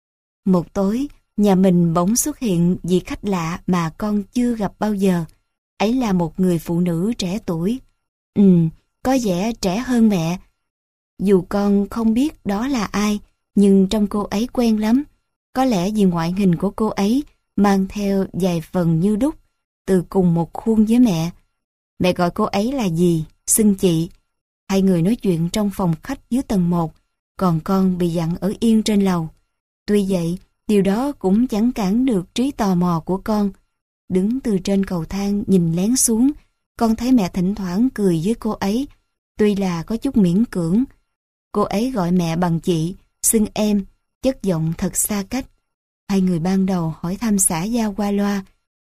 Một tối, nhà mình bỗng xuất hiện vị khách lạ mà con chưa gặp bao giờ. Ấy là một người phụ nữ trẻ tuổi. Ừ, có vẻ trẻ hơn mẹ. Dù con không biết đó là ai, nhưng trong cô ấy quen lắm. Có lẽ vì ngoại hình của cô ấy mang theo vài phần như đúc, từ cùng một khuôn với mẹ. Mẹ gọi cô ấy là gì? Xưng chị. Hai người nói chuyện trong phòng khách dưới tầng một, còn con bị dặn ở yên trên lầu. Tuy vậy, điều đó cũng chẳng cản được trí tò mò của con. Đứng từ trên cầu thang nhìn lén xuống, con thấy mẹ thỉnh thoảng cười với cô ấy, tuy là có chút miễn cưỡng. Cô ấy gọi mẹ bằng chị, xưng em, chất giọng thật xa cách. Hai người ban đầu hỏi thăm xã giao qua loa,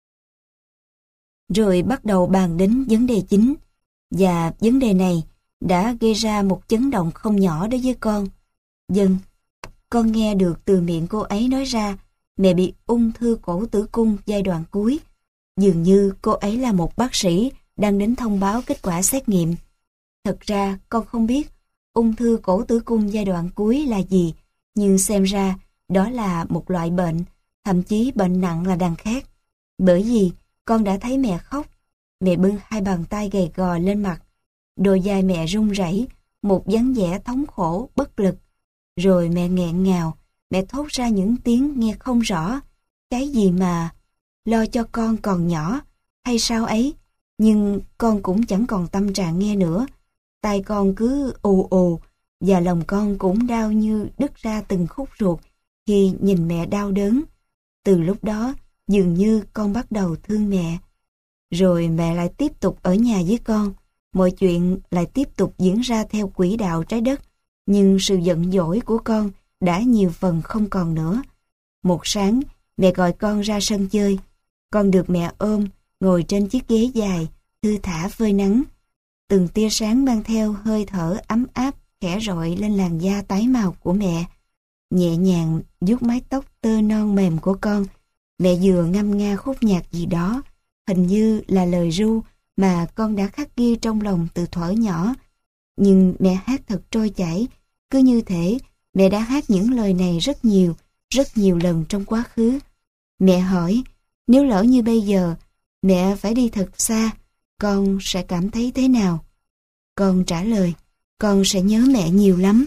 rồi bắt đầu bàn đến vấn đề chính. Và vấn đề này đã gây ra một chấn động không nhỏ đối với con. Dần, con nghe được từ miệng cô ấy nói ra mẹ bị ung thư cổ tử cung giai đoạn cuối. Dường như cô ấy là một bác sĩ đang đến thông báo kết quả xét nghiệm. Thật ra con không biết ung thư cổ tử cung giai đoạn cuối là gì, nhưng xem ra đó là một loại bệnh, thậm chí bệnh nặng là đằng khác. Bởi vì con đã thấy mẹ khóc, mẹ bưng hai bàn tay gầy gò lên mặt, đôi vai mẹ run rẩy, một dáng vẻ thống khổ, bất lực. Rồi mẹ nghẹn ngào, mẹ thốt ra những tiếng nghe không rõ. Cái gì mà lo cho con còn nhỏ hay sao ấy, nhưng con cũng chẳng còn tâm trạng nghe nữa. Tai con cứ ù ù và lòng con cũng đau như đứt ra từng khúc ruột khi nhìn mẹ đau đớn. Từ lúc đó dường như con bắt đầu thương mẹ. Rồi mẹ lại tiếp tục ở nhà với con, mọi chuyện lại tiếp tục diễn ra theo quỹ đạo trái đất, nhưng sự giận dỗi của con đã nhiều phần không còn nữa. Một sáng, mẹ gọi con ra sân chơi. Con được mẹ ôm, ngồi trên chiếc ghế dài, thư thả phơi nắng. Từng tia sáng mang theo hơi thở ấm áp khẽ rọi lên làn da tái màu của mẹ. Nhẹ nhàng vuốt mái tóc tơ non mềm của con, mẹ vừa ngâm nga khúc nhạc gì đó, hình như là lời ru mà con đã khắc ghi trong lòng từ thuở nhỏ. Nhưng mẹ hát thật trôi chảy, cứ như thể mẹ đã hát những lời này rất nhiều, rất nhiều lần trong quá khứ. Mẹ hỏi, nếu lỡ như bây giờ mẹ phải đi thật xa, con sẽ cảm thấy thế nào? Con trả lời, con sẽ nhớ mẹ nhiều lắm.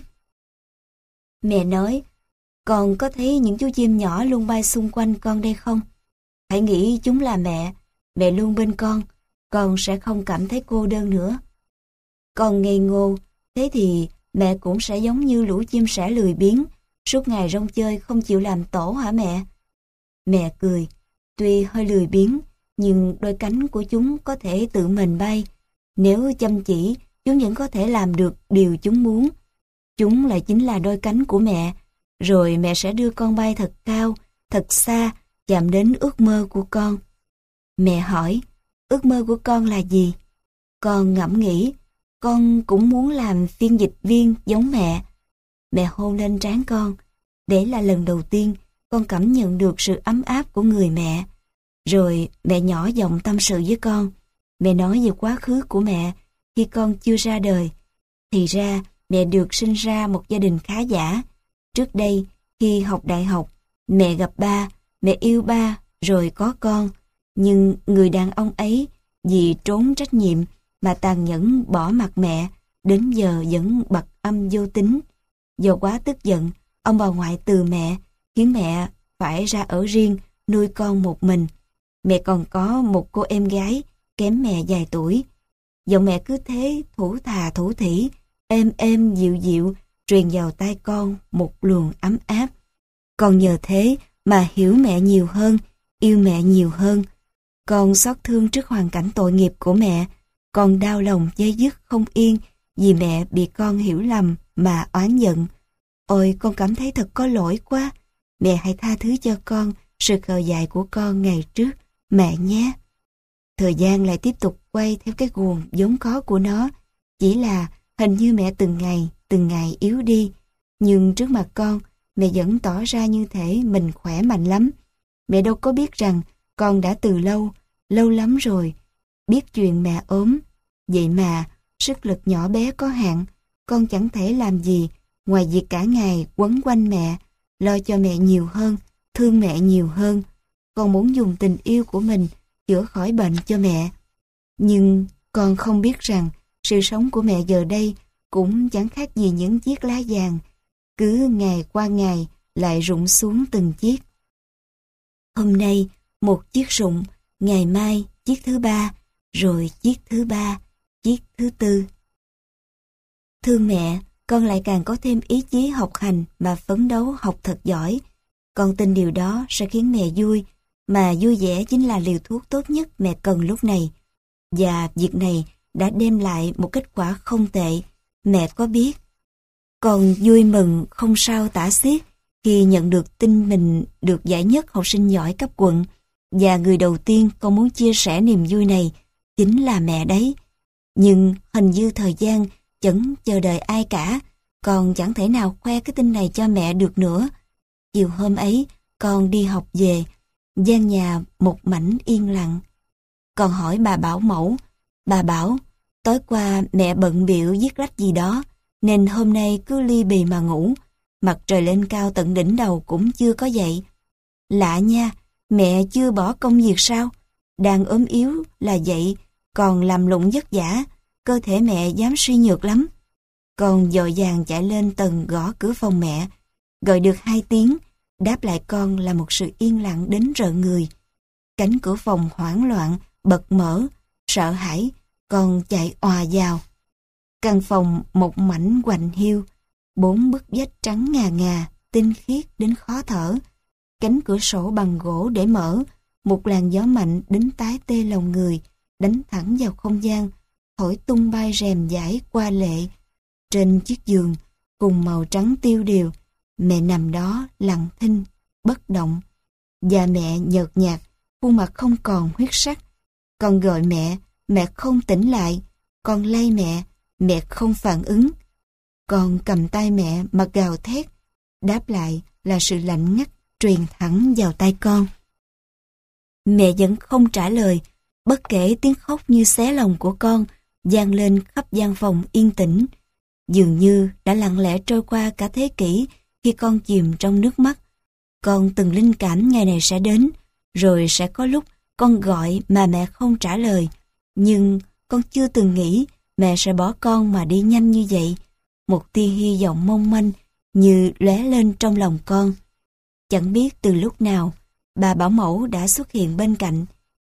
Mẹ nói, con có thấy những chú chim nhỏ luôn bay xung quanh con đây không? Hãy nghĩ chúng là mẹ, mẹ luôn bên con, con sẽ không cảm thấy cô đơn nữa. Con ngây ngô, thế thì mẹ cũng sẽ giống như lũ chim sẻ lười biếng, suốt ngày rong chơi không chịu làm tổ hả mẹ? Mẹ cười, tuy hơi lười biếng, nhưng đôi cánh của chúng có thể tự mình bay. Nếu chăm chỉ, chúng vẫn có thể làm được điều chúng muốn. Chúng lại chính là đôi cánh của mẹ, rồi mẹ sẽ đưa con bay thật cao, thật xa, chạm đến ước mơ của con. Mẹ hỏi, ước mơ của con là gì? Con ngẫm nghĩ, con cũng muốn làm phiên dịch viên giống mẹ. Mẹ hôn lên trán con, để là lần đầu tiên con cảm nhận được sự ấm áp của người mẹ. Rồi mẹ nhỏ giọng tâm sự với con. Mẹ nói về quá khứ của mẹ khi con chưa ra đời. Thì ra mẹ được sinh ra một gia đình khá giả. Trước đây khi học đại học, mẹ gặp ba, mẹ yêu ba rồi có con. Nhưng người đàn ông ấy vì trốn trách nhiệm mà tàn nhẫn bỏ mặc mẹ, đến giờ vẫn bật âm vô tính. Do quá tức giận, ông bà ngoại từ mẹ, khiến mẹ phải ra ở riêng, nuôi con một mình. Mẹ còn có một cô em gái, kém mẹ vài tuổi. Giọng mẹ cứ thế thủ thà thủ thỉ, êm êm dịu dịu, truyền vào tai con một luồng ấm áp. Con nhờ thế mà hiểu mẹ nhiều hơn, yêu mẹ nhiều hơn. Con xót thương trước hoàn cảnh tội nghiệp của mẹ, con đau lòng dây dứt không yên vì mẹ bị con hiểu lầm mà oán giận. Ôi, con cảm thấy thật có lỗi quá. Mẹ hãy tha thứ cho con sự khờ dại của con ngày trước, mẹ nhé. Thời gian lại tiếp tục quay theo cái guồng vốn có của nó. Chỉ là hình như mẹ từng ngày, từng ngày yếu đi. Nhưng trước mặt con, mẹ vẫn tỏ ra như thể mình khỏe mạnh lắm. Mẹ đâu có biết rằng con đã từ lâu, lâu lắm rồi, biết chuyện mẹ ốm. Vậy mà, sức lực nhỏ bé có hạn, con chẳng thể làm gì ngoài việc cả ngày quấn quanh mẹ, lo cho mẹ nhiều hơn, thương mẹ nhiều hơn. Con muốn dùng tình yêu của mình chữa khỏi bệnh cho mẹ. Nhưng con không biết rằng sự sống của mẹ giờ đây cũng chẳng khác gì những chiếc lá vàng, cứ ngày qua ngày lại rụng xuống từng chiếc. Hôm nay một chiếc rụng, ngày mai chiếc thứ ba, rồi chiếc thứ ba, chiếc thứ tư. Thương mẹ, con lại càng có thêm ý chí học hành mà phấn đấu học thật giỏi. Con tin điều đó sẽ khiến mẹ vui, mà vui vẻ chính là liều thuốc tốt nhất mẹ cần lúc này. Và việc này đã đem lại một kết quả không tệ, mẹ có biết. Con vui mừng không sao tả xiết khi nhận được tin mình được giải nhất học sinh giỏi cấp quận, và người đầu tiên con muốn chia sẻ niềm vui này chính là mẹ đấy. Nhưng hình như thời gian chẳng chờ đợi ai cả, con chẳng thể nào khoe cái tin này cho mẹ được nữa. Chiều hôm ấy, con đi học về, gian nhà một mảnh yên lặng. Con hỏi bà bảo mẫu, bà bảo, tối qua mẹ bận bịu viết lách gì đó, nên hôm nay cứ li bì mà ngủ, mặt trời lên cao tận đỉnh đầu cũng chưa có dậy. Lạ nha, mẹ chưa bỏ công việc sao? Đang ốm yếu là vậy, còn làm lụng vất vả, cơ thể mẹ dám suy nhược lắm. Con vội vàng chạy lên tầng gõ cửa phòng mẹ, gọi được hai tiếng, đáp lại con là một sự yên lặng đến rợn người. Cánh cửa phòng hoảng loạn, bật mở, sợ hãi, con chạy òa vào. Căn phòng một mảnh quạnh hiu, bốn bức vách trắng ngà ngà, tinh khiết đến khó thở. Cánh cửa sổ bằng gỗ để mở, một làn gió mạnh đến tái tê lòng người, đánh thẳng vào không gian, thổi tung bay rèm vải qua lệ. Trên chiếc giường, cùng màu trắng tiêu điều, mẹ nằm đó lặng thinh, bất động. Và mẹ nhợt nhạt, khuôn mặt không còn huyết sắc. Con gọi mẹ, mẹ không tỉnh lại. Con lay mẹ, mẹ không phản ứng. Con cầm tay mẹ mà gào thét. Đáp lại là sự lạnh ngắt truyền thẳng vào tai con. Mẹ vẫn không trả lời, bất kể tiếng khóc như xé lòng của con vang lên khắp gian phòng yên tĩnh. Dường như đã lặng lẽ trôi qua cả thế kỷ khi con chìm trong nước mắt. Con từng linh cảm ngày này sẽ đến, rồi sẽ có lúc con gọi mà mẹ không trả lời. Nhưng con chưa từng nghĩ mẹ sẽ bỏ con mà đi nhanh như vậy. Một tia hy vọng mong manh như lóe lên trong lòng con. Chẳng biết từ lúc nào, bà bảo mẫu đã xuất hiện bên cạnh.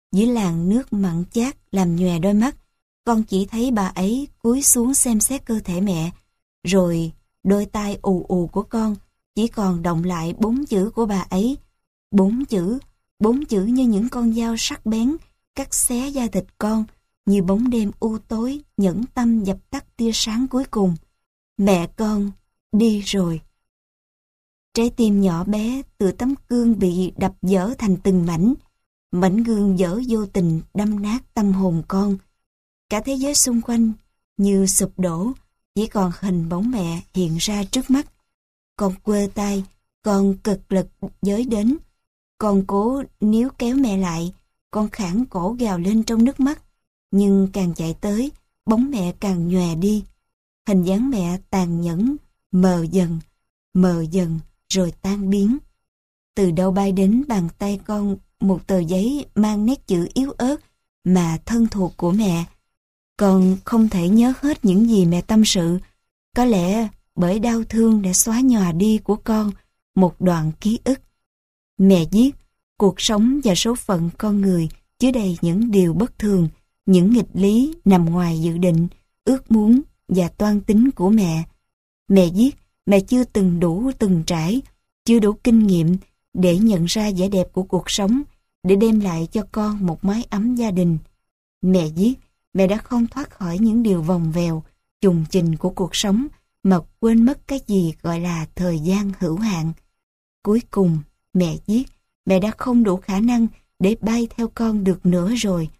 Dưới làn nước mặn chát làm nhòe đôi mắt, con chỉ thấy bà ấy cúi xuống xem xét cơ thể mẹ, rồi đôi tai ù ù của con chỉ còn đọng lại bốn chữ của bà ấy. Bốn chữ, bốn chữ như những con dao sắc bén cắt xé da thịt con, như bóng đêm u tối nhẫn tâm dập tắt tia sáng cuối cùng. Mẹ con đi rồi. Trái tim nhỏ bé từ tấm gương bị đập vỡ thành từng mảnh. Mảnh gương vỡ vô tình đâm nát tâm hồn con. Cả thế giới xung quanh như sụp đổ, chỉ còn hình bóng mẹ hiện ra trước mắt. Con quơ tay, con cực lực giới đến. Con cố níu kéo mẹ lại, con khản cổ gào lên trong nước mắt. Nhưng càng chạy tới, bóng mẹ càng nhòe đi. Hình dáng mẹ tàn nhẫn, mờ dần, mờ dần rồi tan biến. Từ đâu bay đến bàn tay con một tờ giấy mang nét chữ yếu ớt mà thân thuộc của mẹ. Con không thể nhớ hết những gì mẹ tâm sự. Có lẽ bởi đau thương đã xóa nhòa đi của con một đoạn ký ức. Mẹ viết, cuộc sống và số phận con người chứa đầy những điều bất thường, những nghịch lý nằm ngoài dự định, ước muốn và toan tính của mẹ. Mẹ viết, mẹ chưa từng đủ từng trải, chưa đủ kinh nghiệm để nhận ra vẻ đẹp của cuộc sống, để đem lại cho con một mái ấm gia đình. Mẹ viết, mẹ đã không thoát khỏi những điều vòng vèo, trùng trình của cuộc sống mà quên mất cái gì gọi là thời gian hữu hạn. Cuối cùng, mẹ viết, mẹ đã không đủ khả năng để bay theo con được nữa rồi.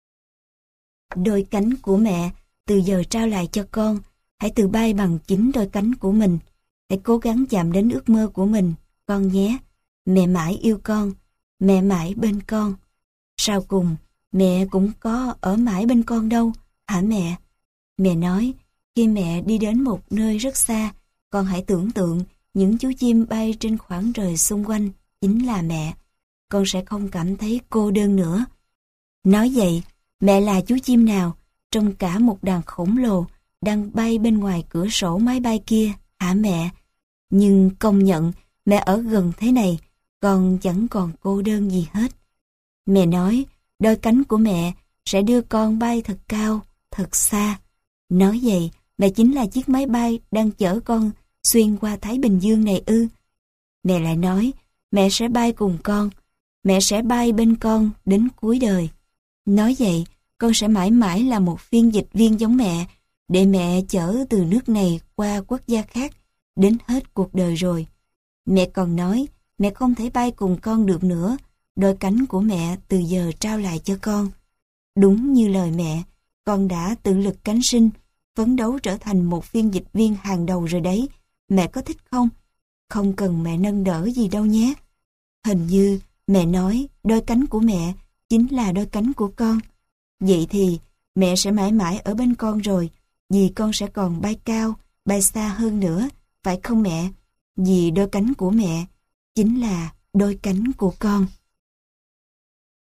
Đôi cánh của mẹ từ giờ trao lại cho con, hãy tự bay bằng chính đôi cánh của mình. Hãy cố gắng chạm đến ước mơ của mình, con nhé. Mẹ mãi yêu con, mẹ mãi bên con. Sau cùng, mẹ cũng có ở mãi bên con đâu, hả mẹ? Mẹ nói, khi mẹ đi đến một nơi rất xa, con hãy tưởng tượng những chú chim bay trên khoảng trời xung quanh chính là mẹ. Con sẽ không cảm thấy cô đơn nữa. Nói vậy, mẹ là chú chim nào trong cả một đàn khổng lồ đang bay bên ngoài cửa sổ máy bay kia, hả mẹ? Nhưng công nhận, mẹ ở gần thế này, con chẳng còn cô đơn gì hết. Mẹ nói, đôi cánh của mẹ sẽ đưa con bay thật cao, thật xa. Nói vậy, mẹ chính là chiếc máy bay đang chở con xuyên qua Thái Bình Dương này ư? Mẹ lại nói, mẹ sẽ bay cùng con, mẹ sẽ bay bên con đến cuối đời. Nói vậy, con sẽ mãi mãi là một phiên dịch viên giống mẹ, để mẹ chở từ nước này qua quốc gia khác, đến hết cuộc đời rồi. Mẹ còn nói, mẹ không thể bay cùng con được nữa, đôi cánh của mẹ từ giờ trao lại cho con. Đúng như lời mẹ, con đã tự lực cánh sinh, phấn đấu trở thành một phiên dịch viên hàng đầu rồi đấy. Mẹ có thích không? Không cần mẹ nâng đỡ gì đâu nhé. Hình như mẹ nói đôi cánh của mẹ chính là đôi cánh của con. Vậy thì mẹ sẽ mãi mãi ở bên con rồi, vì con sẽ còn bay cao, bay xa hơn nữa, phải không mẹ? Vì đôi cánh của mẹ chính là đôi cánh của con.